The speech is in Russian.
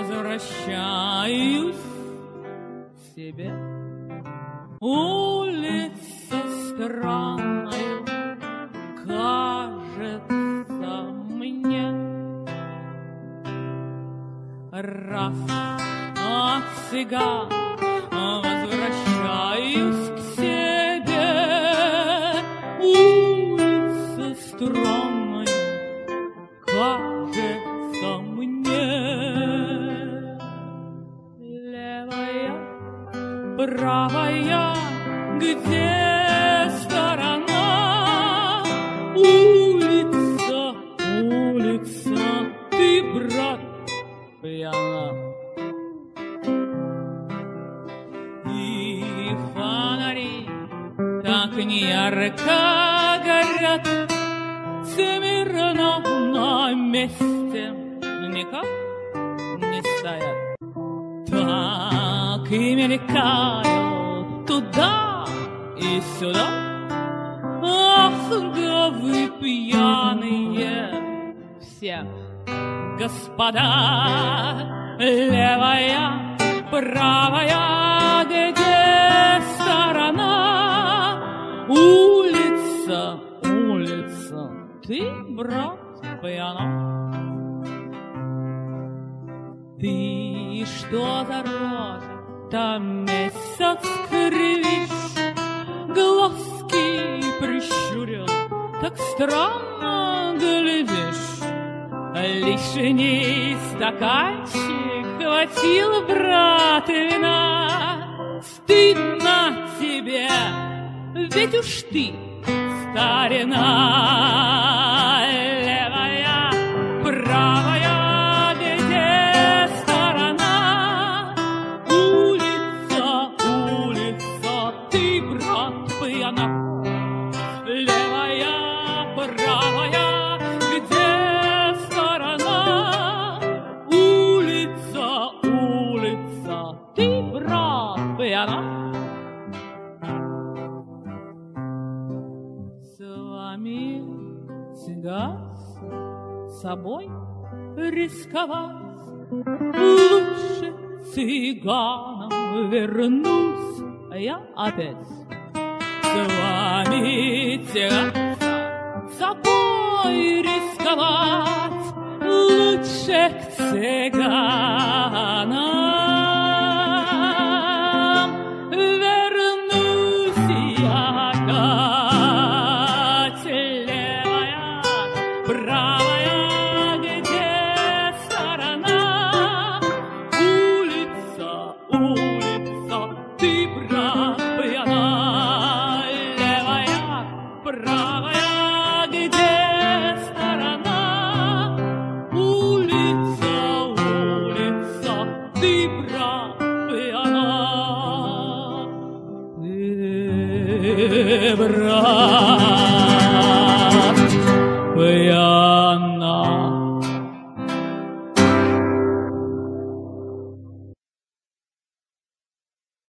возвращаюсь к себе. Улица странная кажется мне. Раз от цыган возвращаюсь к себе. Улица странная кажется мне. Левая, правая, где сторона? Улица, улица, ты, брат, пьяна. И фонари так неярко горят, смирно на месте никак не стоят. Так и мелькают туда и сюда. Ах, да вы пьяные все, господа. Левая, правая, где сторона? Улица, улица, ты, брат, пьяна. Ты что за рожа, там месяц кривишь, глазки прищурил, так странно глядишь. Лишний стаканчик хватил, брат, вина. Стыдно тебе, ведь уж ты старина. Левая, правая, где сторона? Улица, улица, ты, брат, пьяна. Левая, правая, где сторона? Улица, улица, ты, брат, пьяна. С вами цыган, с собой рисковать. Лучше цыганом вернусь я опять. С вами тягаться, с собой рисковать. Лучше к цыганам вернусь я опять. Левая, правая, где сторона? Улица, улица, ты, брат, пьяна. Левая, правая, где сторона? Улица, улица, ты, брат, пьяна. Ты, брат.